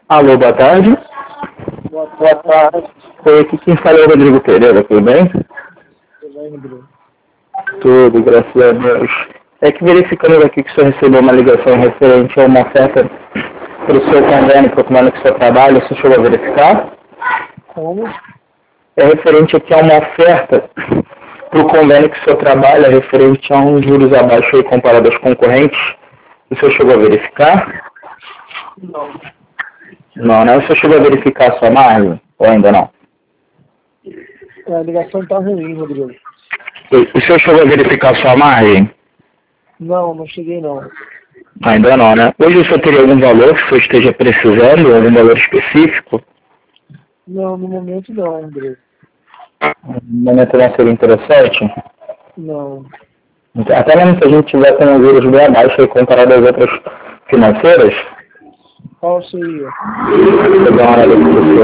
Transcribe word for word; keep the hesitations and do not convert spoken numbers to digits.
Alô, boa tarde. Boa, boa tarde. Foi aqui quem fala é o Rodrigo Pereira, tudo bem? Tudo bem, Rodrigo? Tudo, graças a Deus. É que verificando aqui que o senhor recebeu uma ligação referente a uma oferta para o seu convênio, para o comando que o senhor trabalha, o senhor chegou a verificar? Como? É referente aqui a uma oferta para o convênio que o senhor trabalha, referente a uns juros abaixo aí comparado aos concorrentes. O senhor chegou a verificar? Não. Não, né? O senhor chegou a verificar a sua margem? Ou ainda não? A ligação tá ruim, Rodrigo. O senhor chegou a verificar a sua margem? Não, não cheguei não. Ainda não, né? Hoje o senhor teria algum valor que o senhor esteja precisando, algum valor específico? Não, no momento não, Rodrigo. No momento não seria interessante? Não. Até mesmo se a gente tiver com os juros bem abaixo aí comparado às outras financeiras, Qual seria? vou dar uma olhada aqui pro senhor.